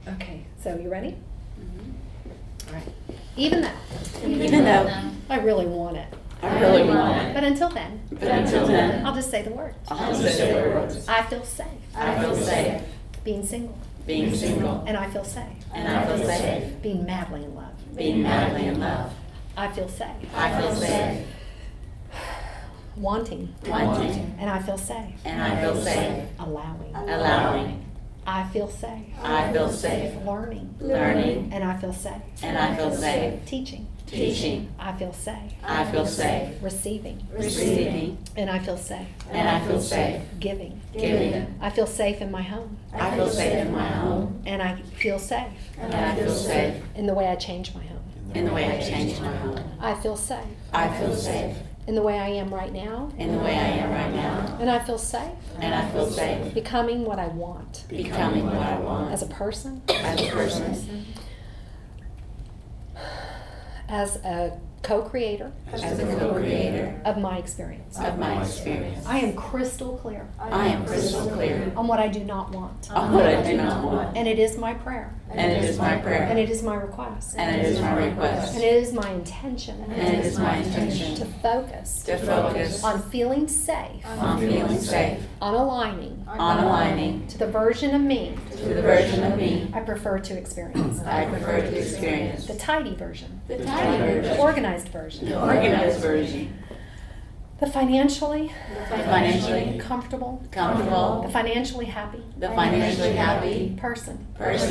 Okay, so you ready? Mm-hmm. All right. Even though I really want it. But until then, I'll just say the words. I feel safe. Being single. And I feel safe. Being madly in love. I feel safe. Wanting. And I feel safe. Allowing. I feel safe. Learning. And I feel safe. Teaching. I feel safe. Receiving. And I feel safe. Giving. I feel safe in my home. And I feel safe. In the way I change my home. I feel safe. In the way I am right now. And I feel safe. Becoming what I want. As a person. As a co-creator. Of my experience. I am crystal clear. On what I do not want. And it is my prayer. And it is my request. And it is my intention. To focus. On feeling safe. On aligning. To the version of me. I prefer to experience. The tidy version. The organized version. The financially comfortable. The financially happy. Person.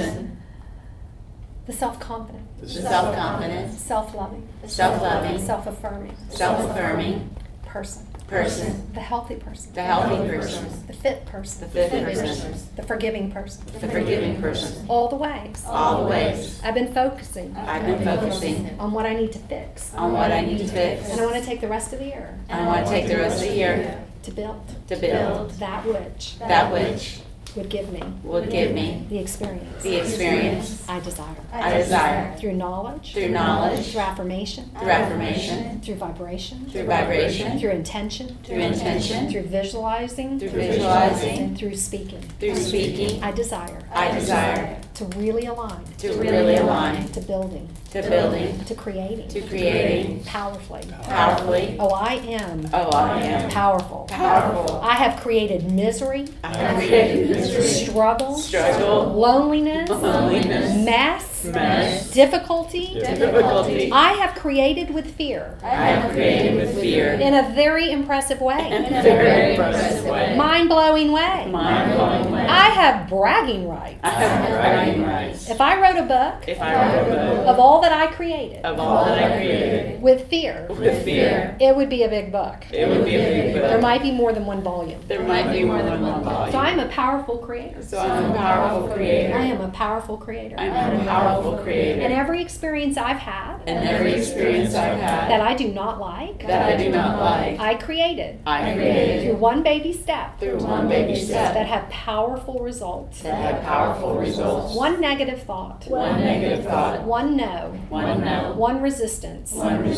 The self-confident. Self-loving. Self-affirming. Person. The healthy person. The fit person. The forgiving person. All the ways. I've been focusing. On what I need to fix. And I want to take the rest of the year. To build that which would give me the experience I desire. Through knowledge. Through affirmation. Through vibration. Through intention. Through visualizing. And through speaking. I desire. To really align. To building. To creating. Powerfully. Oh, I am powerful. I have created misery. Struggle. Loneliness. Mess. Difficulty. I have created with fear. In a very impressive way. Mind-blowing way. I have bragging rights. If I wrote a book of all that I created with fear, it would be a big book. There might be more than one volume. So I'm a powerful creator. I am a powerful creator. And every experience I've had that I do not like, I created through one baby step that had powerful results. One negative thought. One no. One resistance.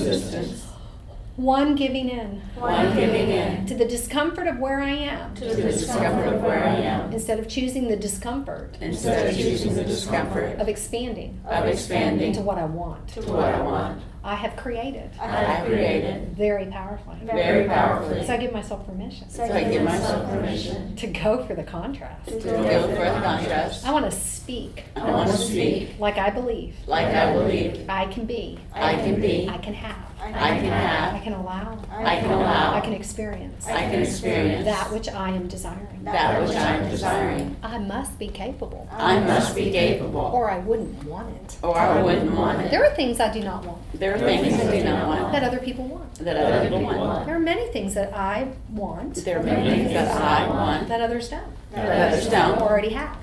One giving in. To the discomfort of where I am. Instead of choosing the discomfort. Of expanding. Into what I want. I have created. Very powerfully. So I give myself permission. To go for the contrast. I want to speak. Like I believe. I can be. I can have. I can allow. I can experience. That which I am desiring. I must be capable. Or I wouldn't want it. There are things I do not want. That other people want. There are many things that I want. That others don't. Or already have.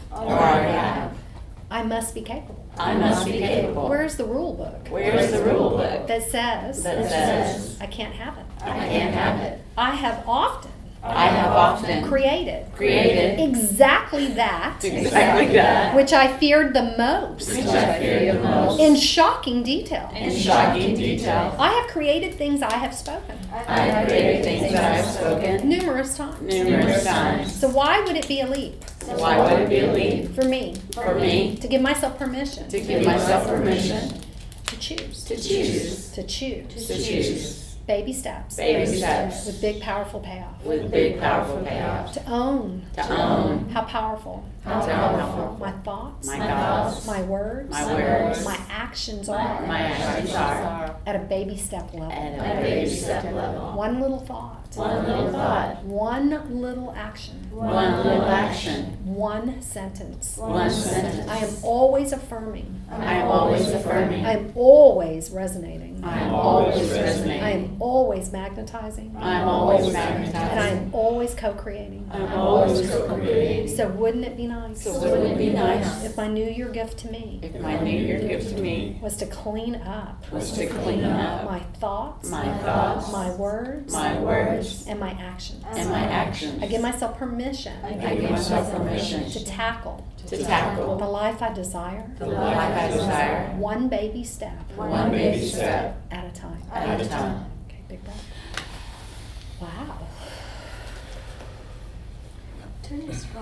I must be capable. Where's the rule book? That says I can't have it. I have often created exactly that which I feared the most in shocking detail. I have created things I have spoken numerous times. So why would it be a leap Why would it be a leap? For me. For me. To give myself permission. To give myself permission. To choose. To choose. To choose. To choose. Baby steps. Baby steps. With big powerful payoff. With big powerful payoff. To own. To own. How powerful. How powerful. My thoughts. My thoughts. My words. My words. My actions are. My actions are. At a baby step level. At a baby step level. One little thought. One little thought. One little action. One little action. One sentence. One sentence. I am always affirming. I am always affirming. I am always resonating. I am always I resonating. am always magnetizing. I am always And I magnetizing. am always co-creating. I am always co-creating. So wouldn't it be nice? So wouldn't it be nice if my New Year gift to me if my New Year gift to me was to clean up was to clean up my thoughts, my thoughts, my words, my words, and my actions. and my actions? I give myself permission I give myself permission to tackle to tackle the life I desire, the life I desire, one baby step one baby step at a time. at a time. Okay, big breath. Wow.